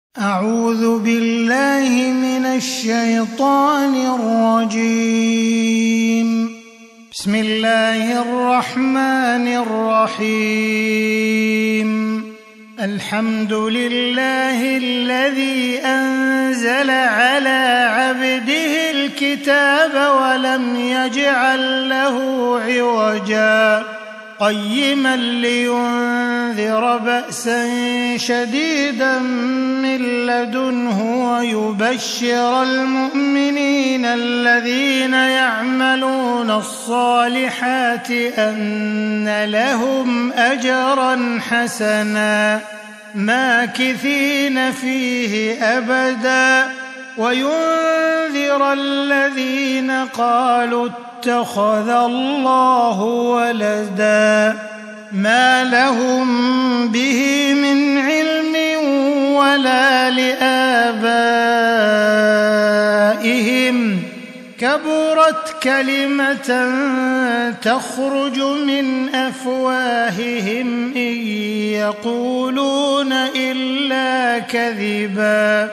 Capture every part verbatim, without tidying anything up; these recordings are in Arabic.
أعوذ بالله من الشيطان الرجيم. بسم الله الرحمن الرحيم. الحمد لله الذي أنزل على عبده الكتاب ولم يجعل له عوجا قيما لينذر بأسا شديدا من لدنه ويبشر المؤمنين الذين يعملون الصالحات أن لهم أجرا حسنا ماكثين فيه أبدا وينذر الذين قالوا اتخذ الله ولدا ما لهم به من علم ولا لآبائهم كبرت كلمة تخرج من أفواههم إن يقولون إلا كذبا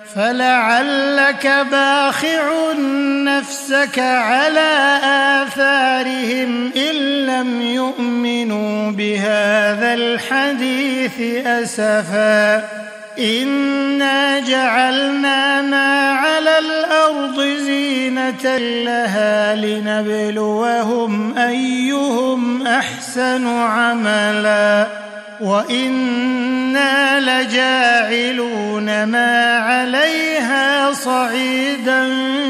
فلعلك باخع نفسك على آثارهم إن لم يؤمنوا بهذا الحديث أسفا إنا جعلنا ما على الأرض زينة لها لنبلوهم أيهم أحسن عملا وإنا لجاعلون ما عليها صعيدا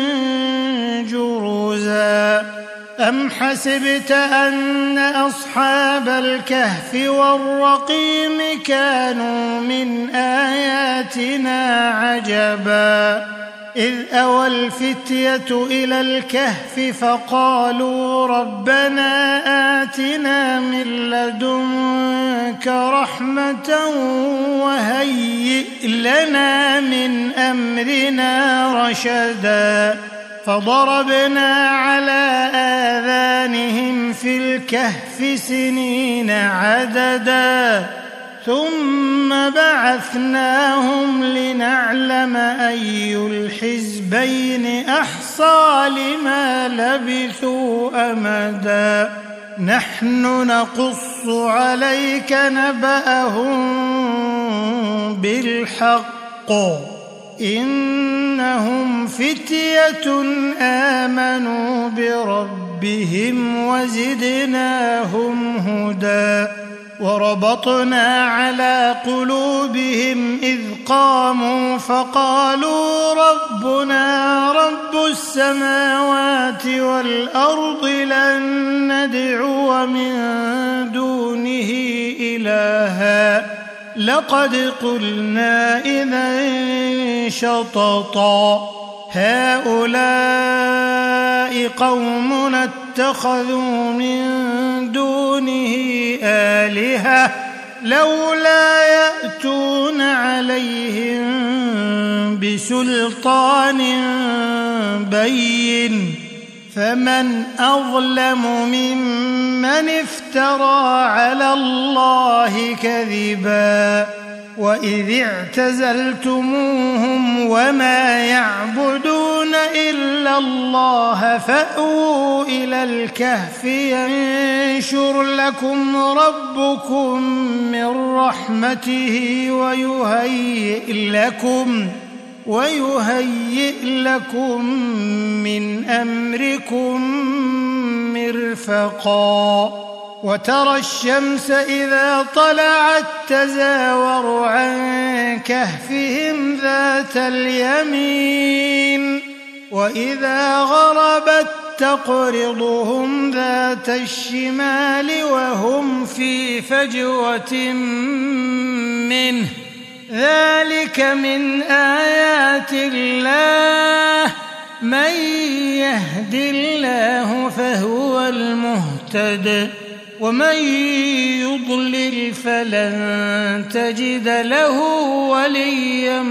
جرزا أم حسبت أن أصحاب الكهف والرقيم كانوا من آياتنا عجبا إذ أوى الفتية إلى الكهف فقالوا ربنا آتنا من لدنك رحمة وهيئ لنا من أمرنا رشدا فضربنا على آذانهم في الكهف سنين عددا ثم بعثناهم لنعلم أي الحزبين أحصى لما لبثوا أمدا نحن نقص عليك نبأهم بالحق إنهم فتية آمنوا بربهم وزدناهم هدى وربطنا على قلوبهم إذ قاموا فقالوا ربنا رب السماوات والأرض لن ندعو من دونه إلها لقد قلنا إذا شططا هؤلاء قومنا اتخذوا من دونه آلهة لولا يأتون عليهم بسلطان بين فمن أظلم ممن افترى على الله كذبا وإذ اعتزلتموهم وما يعبدون إلا الله فأووا إلى الكهف ينشر لكم ربكم من رحمته ويهيئ لكم ويهيئ لكم من أمركم مرفقا وترى الشمس إذا طلعت تزاور عن كهفهم ذات اليمين وإذا غربت تقرضهم ذات الشمال وهم في فجوة منه ذلك من آيات الله من يهد الله فهو المهتد ومن يضلل فلن تجد له وليا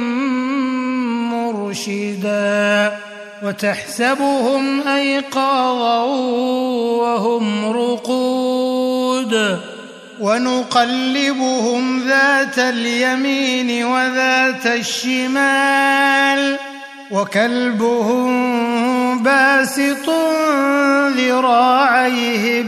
مرشدا وتحسبهم أيقاظا وهم رقود ونقلبهم ذات اليمين وذات الشمال وكلبهم باسط ذراعيه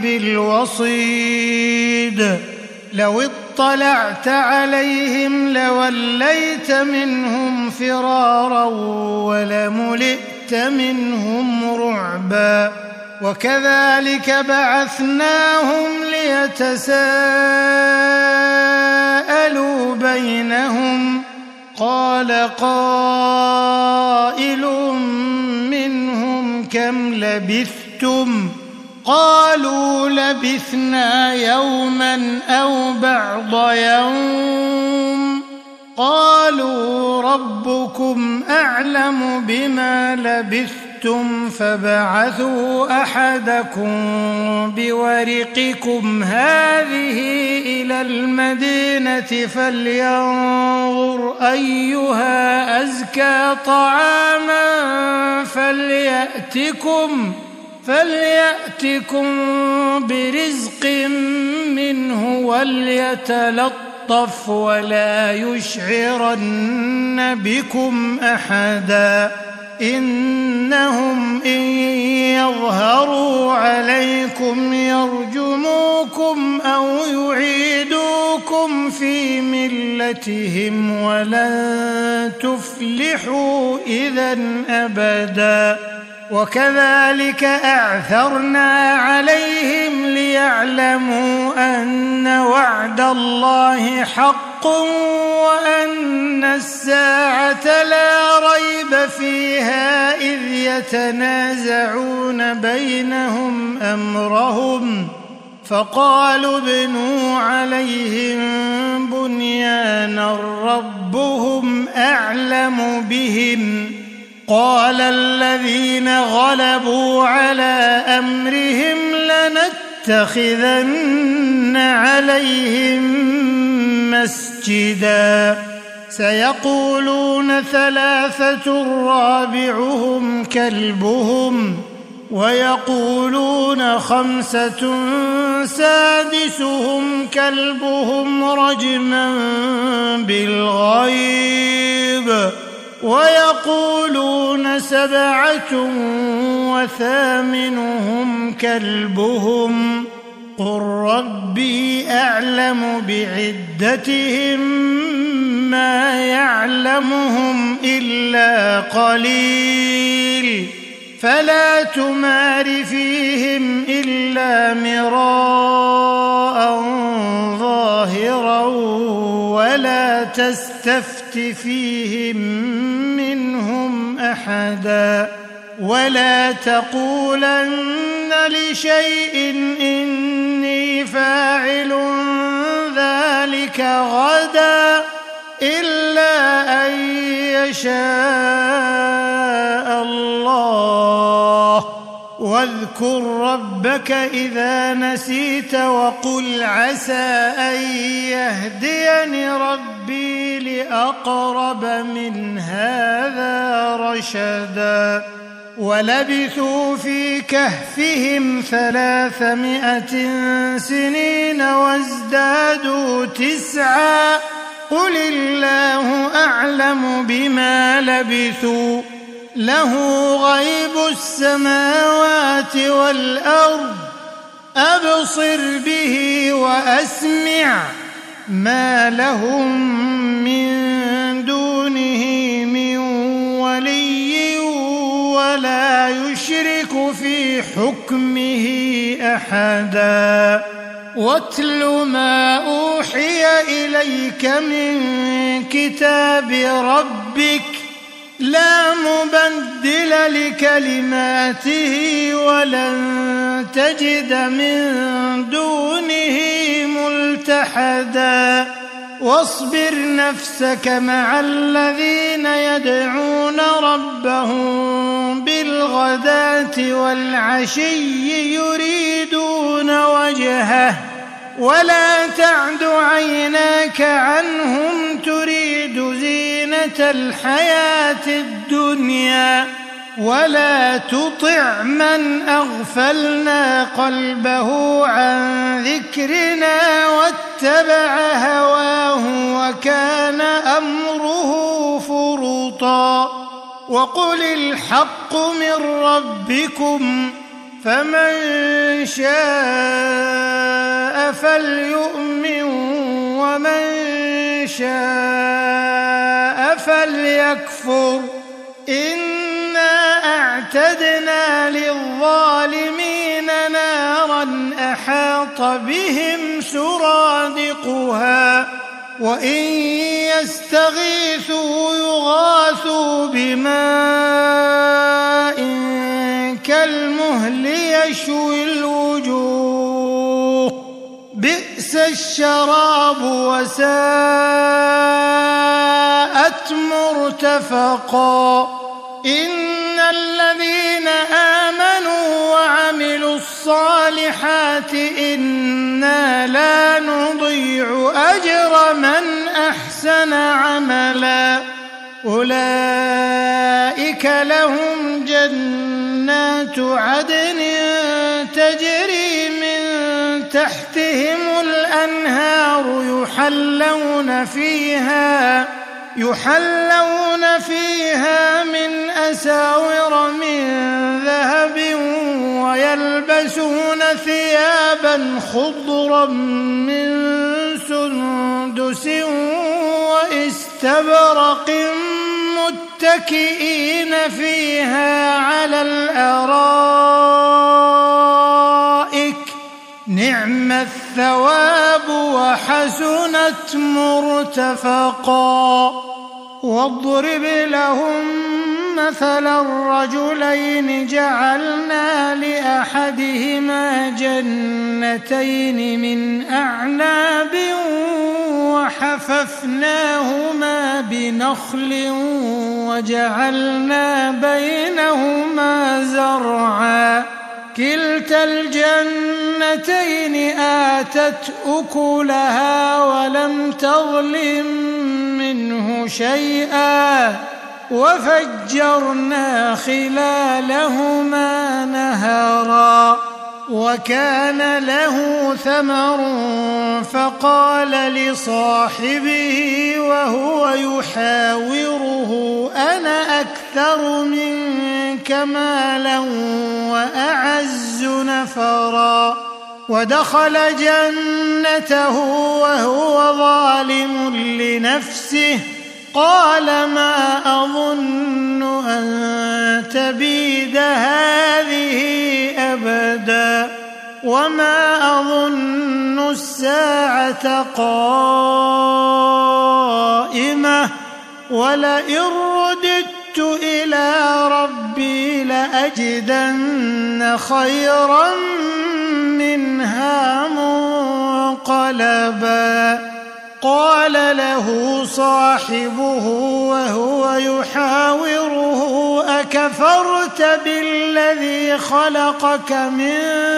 بالوصيد لو اطلعت عليهم لوليت منهم فرارا ولملئت منهم رعبا وكذلك بعثناهم ليتساءلوا بينهم قال قائل منهم كم لبثتم قالوا لبثنا يوما أو بعض يوم قالوا ربكم أعلم بما لبثتم فبعثوا أحدكم بورقكم هذه إلى المدينة فلينظر أيها أزكى طعاما فليأتكم فليأتكم برزق منه وليتلطف ولا يشعرن بكم أحدا إنهم إن يظهروا عليكم يرجموكم أو يعيدوكم في ملتهم ولن تفلحوا إذا أبدا وكذلك أعثرنا عليهم ليعلموا أن وعد الله حق وأن الساعة لا ريب فيها إذ يتنازعون بينهم أمرهم فقالوا ابنوا عليهم بنيانا ربهم أعلم بهم قال الذين غلبوا على أمرهم لنتخذن عليهم مسجدا سيقولون ثلاثة رابعهم كلبهم ويقولون خمسة سادسهم كلبهم رجما بالغيب ويقولون سبعة وثامنهم كلبهم قل ربي أعلم بعدتهم ما يعلمهم إلا قليل فلا تمار فيهم إلا مراء ظاهرا ولا تستفت فيهم منهم أحدا ولا تقولن لشيء إني فاعل ذلك غدا إلا أن يشاء الله واذكر ربك إذا نسيت وقل عسى أن يهديني ربي لأقرب من هذا رشدا ولبثوا في كهفهم ثلاثمائة سنين وازدادوا تسعا قل الله أعلم بما لبثوا له غيب السماوات والأرض أبصر به وأسمع ما لهم من دونه من ولي ولا يشرك في حكمه أحدا واتل ما أوحي إليك من كتاب ربك لا مبدل لكلماته ولن تجد من دونه ملتحدا واصبر نفسك مع الذين يدعون ربهم بالغداة والعشي يريدون وجهه ولا تعد عيناك عنهم تريد زينة الحياة الدنيا ولا تطع من أغفلنا قلبه عن ذكرنا واتبع هواه وكان أمره فرطا وقل الحق من ربكم فمن شاء فليؤمن ومن شاء فليكفر إنا أعتدنا للظالمين نارا أحاط بهم سرادقها وإن يستغيثوا يغاثوا بماء كالمهل يشوي الوجوه بئس الشراب وساءت مرتفقا إن الذين آمنوا وعملوا الصالحات إنا لا نضيع أجر من أحسن عملا أولئك لهم جنات عدن تجري من تحتهم الأنهار يحلون فيها يحلون فيها من أساور من ذهب ويلبسون ثيابا خضرا من سندس واستبرق متكئين فيها على الأرائك نعم الثواب وحسنت مرتفقا واضرب لهم مثلا الرجلين جعلنا لأحدهما جنتين من أعناب وحففناهما بنخل وجعلنا بينهما زرعا كلتا الجنتين آتت أكلها ولم تظلم منه شيئا وفجرنا خلالهما نهرا وكان له ثمر فقال لصاحبه وهو يحاوره أنا أكثر منك مالا وأعز نفرا ودخل جنته وهو ظالم لنفسه قال ما أظن أن تبيد هذه أبدا وما أظن الساعة قائمة ولئن رددت إلى ربي لأجدن خيرا منها منقلبا قال له صاحبه وهو يحاوره أكفرت بالذي خلقك من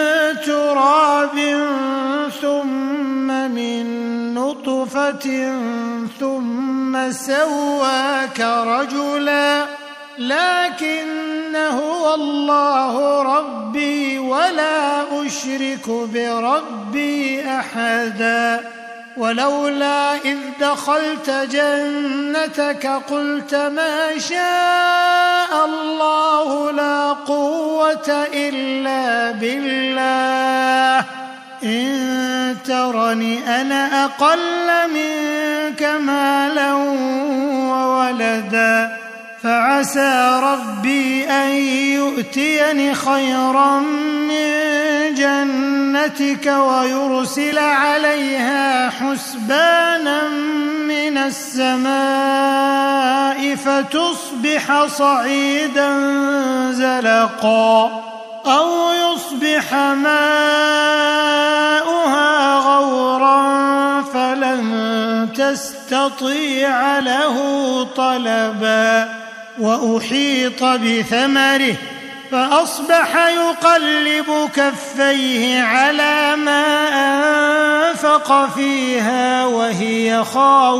تراب ثم من نطفة ثم سواك رجلا لكن هو الله ربي ولا أشرك بربي أحدا ولولا إذ دخلت جنتك قلت ما شاء الله لا قوة إلا بالله إن ترني أنا أقل منك مالا وولدا فعسى ربي أن يؤتيني خيرا من جنتك ويرسل عليها حسبانا من السماء فتصبح صعيدا زلقا أو يصبح ماؤها غورا فلن تستطيع له طلبا وأحيط بثمره فأصبح يقلب كفيه على ما أنفق فيها وهي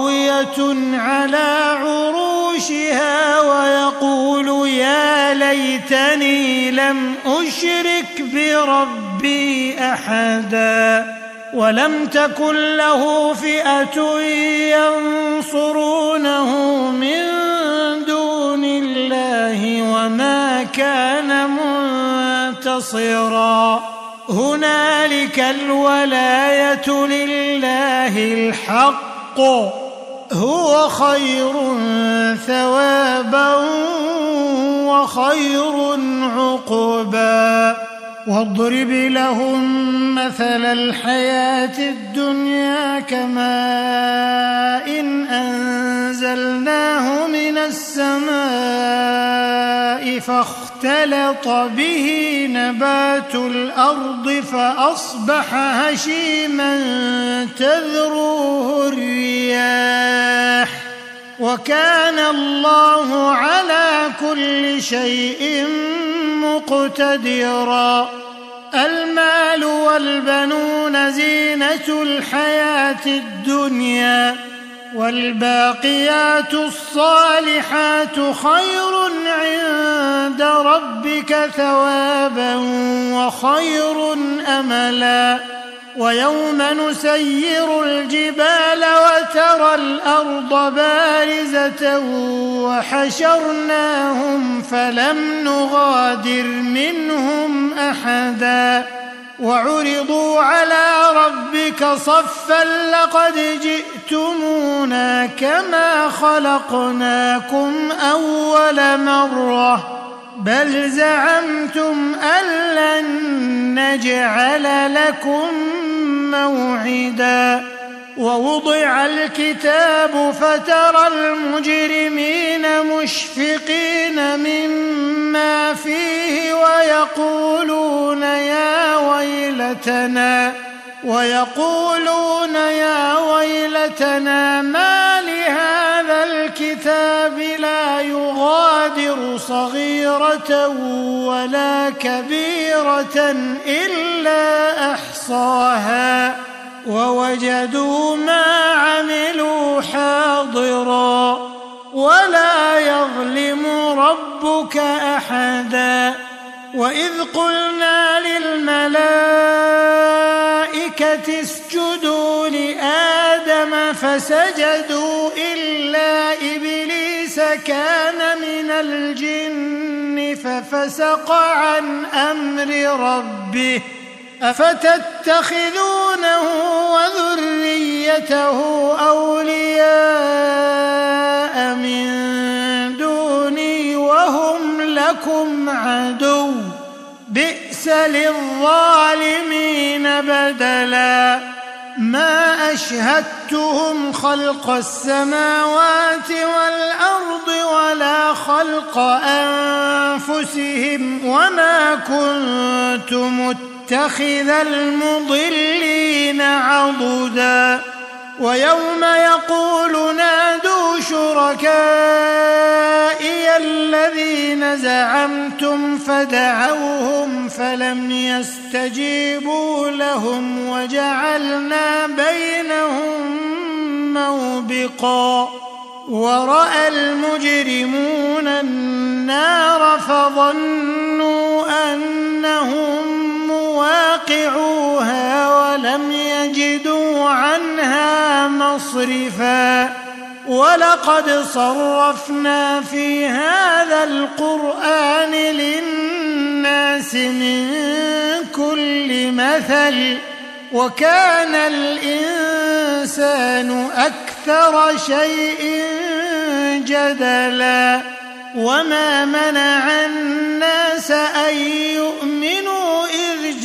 خاوية على عروشها ويقول يا ليت ليتني لم أشرك بربي أحدا ولم تكن له فئة ينصرونه من دون الله وما كان منتصرا هنالك الولاية لله الحق هو خير ثوابا وخير عقبا واضرب لهم مثل الحياة الدنيا كماء إن أنزلناه من السماء فاختلط به نبات الأرض فأصبح هشيما تذروه الرياح وكان الله على كل شيء مقتدرا المال والبنون زينة الحياة الدنيا والباقيات الصالحات خير عند ربك ثوابا وخير أملا ويوم نسير الجبال وترى الأرض بارزة وحشرناهم فلم نغادر منهم أحدا وعرضوا على ربك صفا لقد جئتمونا كما خلقناكم أول مرة بل زعمتم أن لن نجعل لكم موعدا ووضع الكتاب فترى المجرمين مشفقين مما فيه ويقولون يا ويلتنا ويقولون يا ويلتنا ما لهذا الكتاب لا يغادر صغيرة ولا كبيرة إلا أحصاها ووجدوا ما عملوا حاضرا ولا يظلم ربك أحدا وإذ قلنا للملائكة اسجدوا لآدم فسجدوا إلا إبليس كان من الجن ففسق عن أمر ربه أفتتخذونه وذريته أولياء من دوني وهم لكم عدو بئس للظالمين بدلا ما أشهدتهم خلق السماوات والأرض ولا خلق أنفسهم وما كنت متخذ المضلين عضدا ويوم يقول نادوا شركائي الذين زعمتم فدعوهم فلم يستجيبوا لهم وجعلنا بينهم موبقا ورأى المجرمون النار فظنوا أنهم مواقعوها ولم يجدوا عنها مصرفا ولقد صرفنا في هذا القرآن للناس من كل مثل وكان الإنسان أكثر شيء جدلا وما منع الناس أن يؤمنوا إذ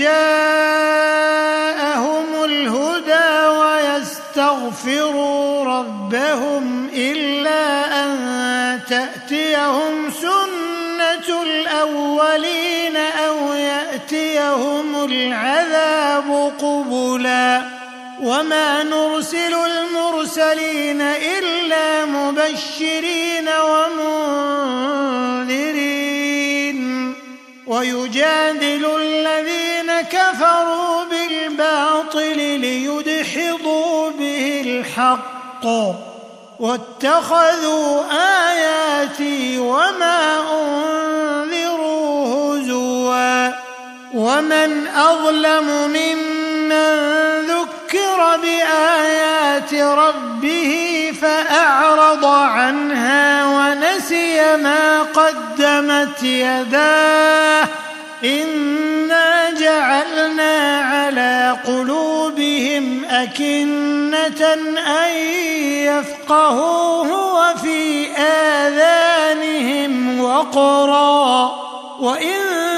جاءهم الهدى ويستغفروا ربهم إلا أن تأتيهم سنة الأولين أو يأتيهم العذاب قبلا وما نرسل المرسلين إلا مبشرين ومنذرين ويجادل الذين كفروا بالباطل ليدحضوا به الحق واتخذوا آياتي وما أنذروا ومن أظلم ممن ذكر بآيات ربه فأعرض عنها ونسي ما قدمت يداه إنا جعلنا على قلوبهم أكنة أن يفقهوه وفي آذانهم وقرا وإن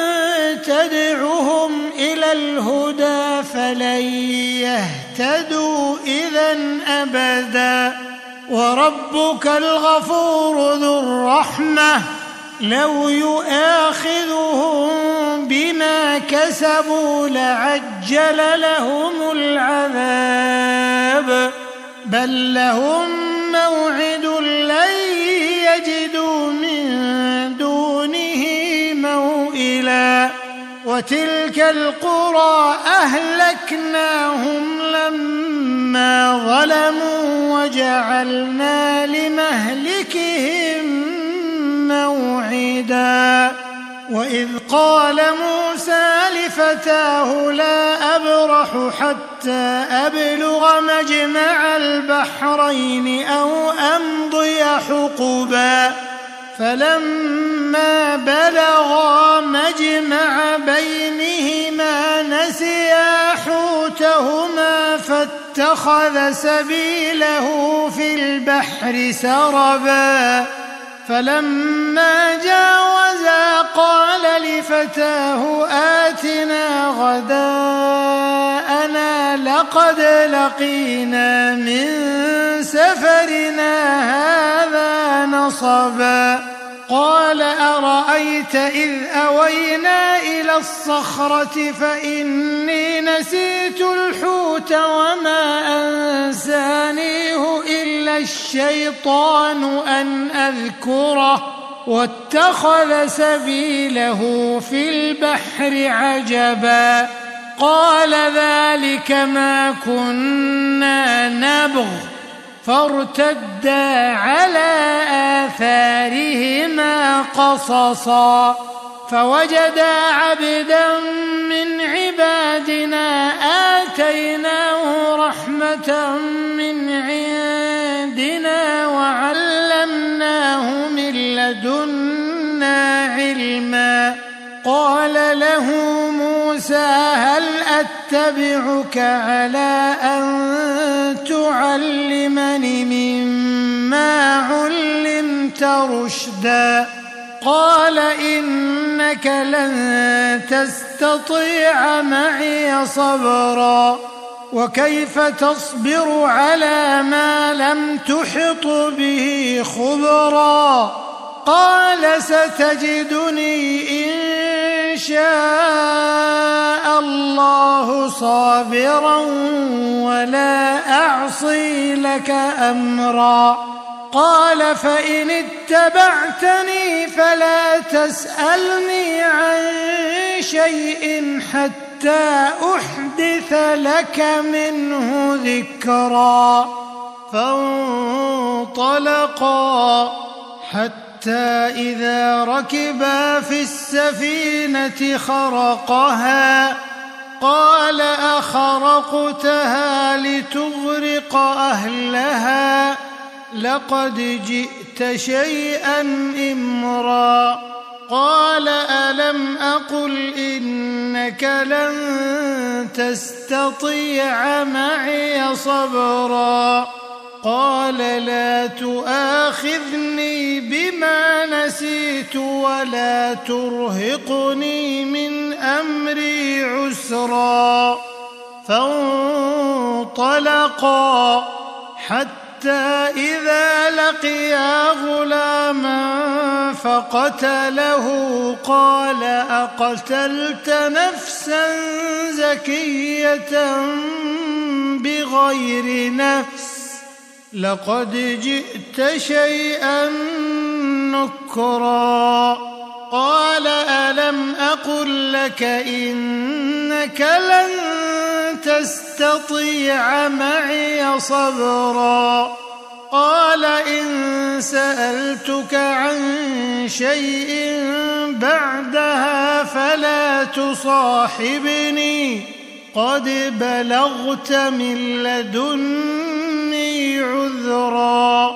تدعهم إلى الهدى فلن يهتدوا إذن أبدا وربك الغفور ذو الرحمة لو يؤاخذهم بما كسبوا لعجل لهم العذاب بل لهم موعد لن يجدوا من دونه موئلا وتلك القرى أهلكناهم لما ظلموا وجعلنا لمهلكهم موعدا وإذ قال موسى لفتاه لا أبرح حتى أبلغ مجمع البحرين أو أمضي حقبا فلما بلغا مجمع بينهما نسيا حوتهما فاتخذ سبيله في البحر سربا فلما جاوزا قال لفتاه آتنا غداءنا لقد لقينا من سفرنا هذا نصبا قال أرأيت إذ أوينا إلى الصخرة فإني نسيت الحوت وما أنسانيه إلا الشيطان أن أذكره واتخذ سبيله في البحر عجبا قال ذلك ما كنا نبغ فارتدا على آثارهما قصصا فوجدا عبدا من عبادنا آتيناه رحمة من عندنا وعلمناه من لدنا علما قال له موسى هل أتبعك على أن تعلمني مما علمت رشدا قال إنك لن تستطيع معي صبرا وكيف تصبر على ما لم تحط به خبرا قال ستجدني إن شاء الله صابرا ولا أعصي لك أمرا قال فإن اتبعتني فلا تسألني عن شيء حتى أحدث لك منه ذكرا فانطلقا حتى إذا ركبا في السفينة خرقها قال أخرقتها لتغرق أهلها لقد جئت شيئا إمرا قال ألم أقل إنك لن تستطيع معي صبرا قال لا تؤاخذني بما نسيت ولا ترهقني من أمري عسرا فانطلقا حتى إذا لقيا غلاما فقتله قال أقتلت نفسا زكية بغير نفس لقد جئت شيئا نكرا قال ألم أقل لك إنك لن تستطيع معي صبرا قال إن سألتك عن شيء بعدها فلا تصاحبني قد بلغت من لدني عذرا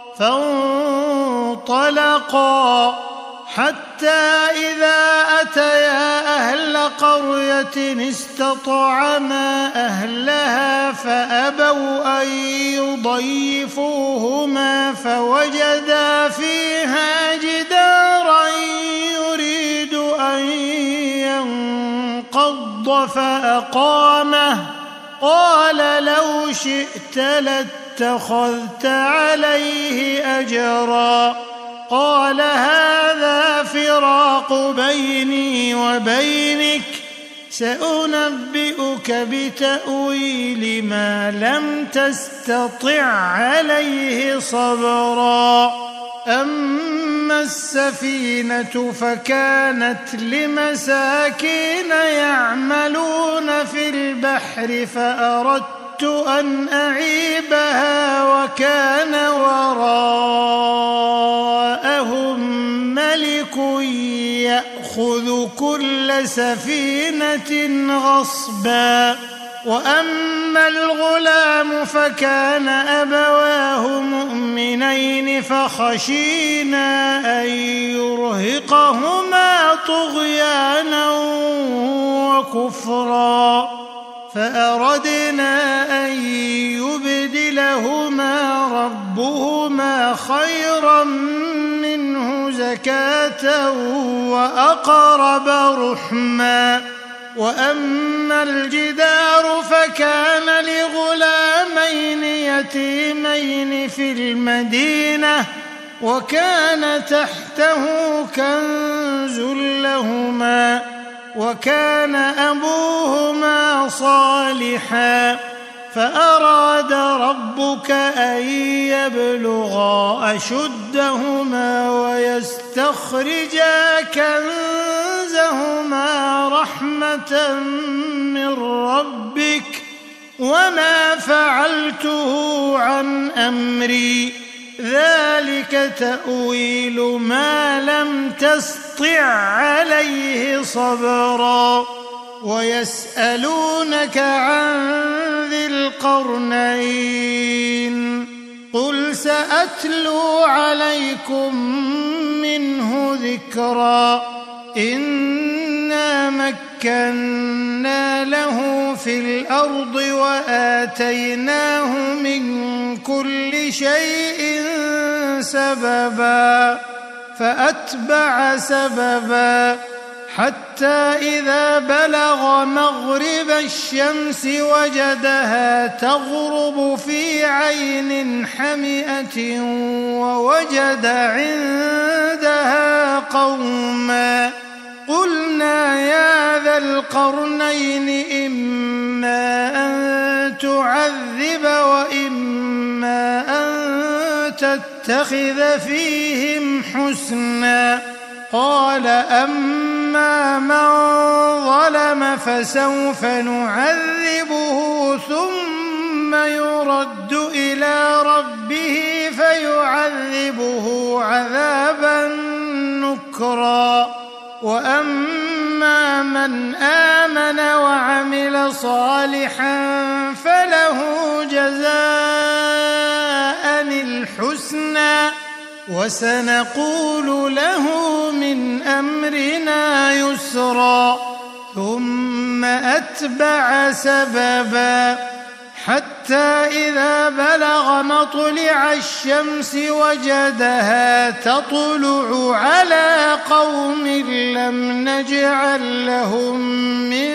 فانطلقا حتى إذا أتيا أهل قرية استطعما أهلها فأبوا أن يضيفوهما فوجدا فيها جدارا يريد أن ينقض فأقامه قال لو شئت لاتخذت عليه أجرا قال هذا فراق بيني وبينك سأنبئك بتأويل ما لم تستطع عليه صبرا أما السفينة فكانت لمساكين يعملون في البحر فأردت أن أعيبها وكان وراءهم ملك يأخذ كل سفينة غصبا وأما الغلام فكان أبواه مؤمنين فخشينا أن يرهقهما طغيانا وكفرا فأردنا أن يبدلهما ربهما خيرا منه زكاة وأقرب رحما وأما الجدار فكان لغلامين يتيمين في المدينة وكان تحته كنز لهما وكان أبوهما صالحا فأراد ربك أن يبلغا أشدهما ويستخرجا كنزهما رحمة من ربك وما فعلته عن أمري ذلك تأويل ما لم تسطع عليه صبرا ويسألونك عن ذي القرنين قل سأتلو عليكم منه ذكرا إنا مكنا له في الأرض وآتيناه من كل شيء سببا فأتبع سببا حتى إذا بلغ مغرب الشمس وجدها تغرب في عين حمئة ووجد عندها قوما قلنا يا ذا القرنين إما أن تعذب وإما أن تتخذ فيهم حسنا قال أما من ظلم فسوف نعذبه ثم يرد إلى ربه فيعذبه عذابا نكرا وأما من آمن وعمل صالحا فله جزاء الحسنى وسنقول له من أمرنا يسرا ثم أتبع سببا حتى إذا بلغ مطلع الشمس وجدها تطلع على قوم لم نجعل لهم من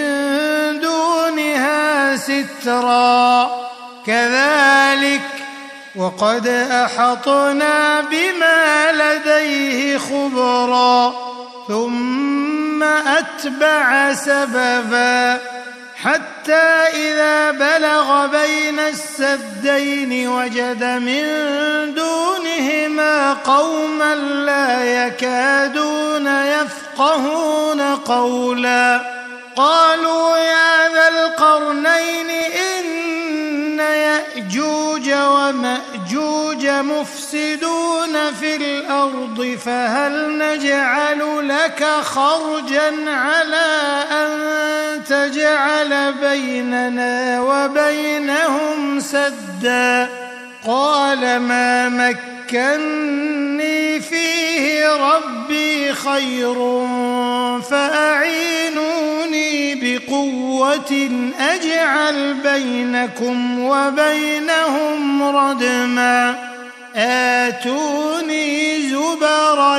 دونها سترا كذلك وقد أحطنا بما لديه خبرا ثم أتبع سببا حتى إذا بلغ بين السدين وجد من دونهما قوما لا يكادون يفقهون قولا قالوا يا ذا القرنين إن يأجوج يأجوج ومأجوج مفسدون في الأرض فهل نجعل لك خرجا على أن تجعل بيننا وبينهم سدا قال ما مكني فيه ربي خير فأعينوني بقوة أجعل بينكم وبينهم ردما آتوني زبر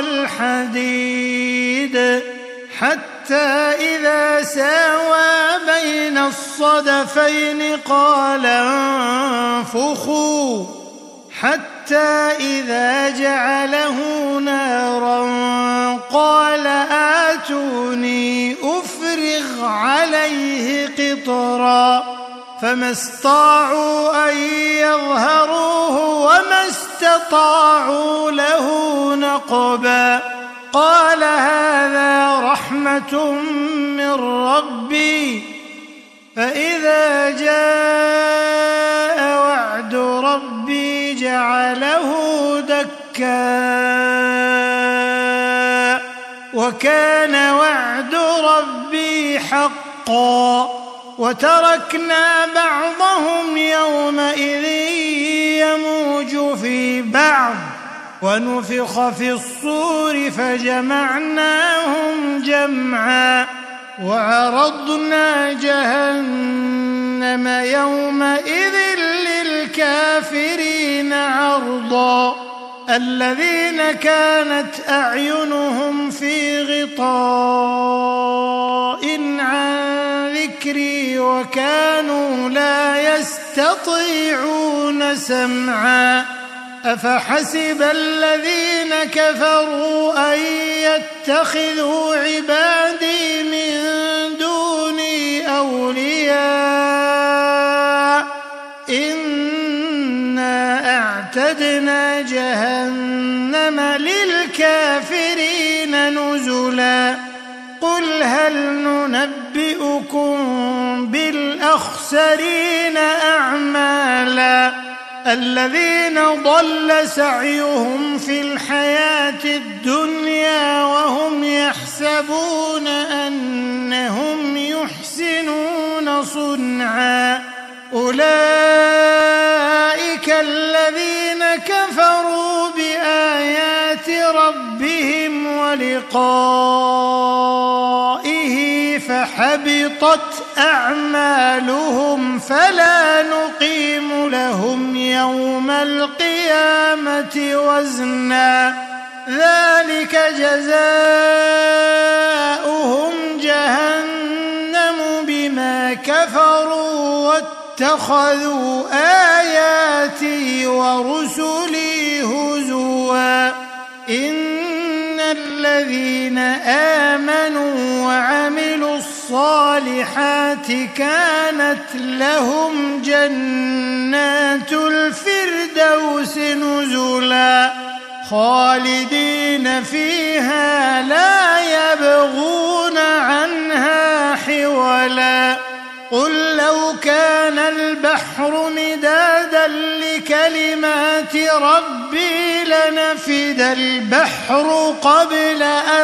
الحديد حتى إذا ساوى بين الصدفين قال انفخوا حتى إذا جعله نارا قال آتوني أفرغ عليه قطرا فما استطاعوا أن يظهروه وما استطاعوا له نقبا قال هذا رحمة من ربي فإذا جاء وعد ربي جعله دكا وكان وعد ربي حقا وتركنا بعضهم يومئذ يموج في بعض ونفخ في الصور فجمعناهم جمعا وعرضنا جهنم يومئذ للكافرين عرضا الذين كانت أعينهم في غطاء عن ذكري وكانوا لا يستطيعون سمعا أفحسب الذين كفروا أن يتخذوا عبادي من دوني أولياء إنا أعتدنا جهنم للكافرين نزلا قل هل ننبئكم بالأخسرين أعمالا الذين ضل سعيهم في الحياة الدنيا وهم يحسبون أنهم يحسنون صنعا أولئك الذين كفروا بآيات ربهم ولقائه فحبطت أعمالهم فلا نقيم لهم يوم القيامة وزنا ذلك جزاؤهم جهنم بما كفروا واتخذوا آياتي ورسلي هزوا إن الذين آمنوا وعملوا الصالحات كانت لهم جنات الفردوس نزلا خالدين فيها لا يبغون عنها حولا قل لو كان البحر مدادا لكلمات ربي لنفد البحر قبل أن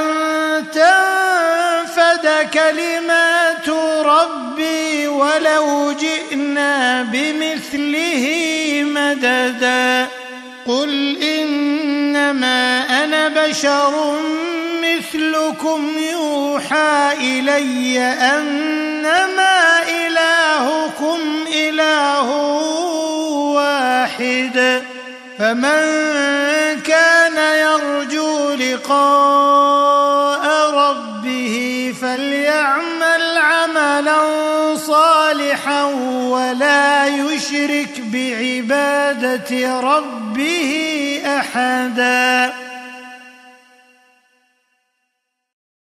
تنفد كلمات ربي ولو جئنا بمثله مددا قل إنما أنا بشر مثلكم يوحى إلي أنما إلهكم إله واحد فمن كان يرجو لقاء ربه فليعمل عملا صالحا ولا يشرك بعبادة ربه أحدا.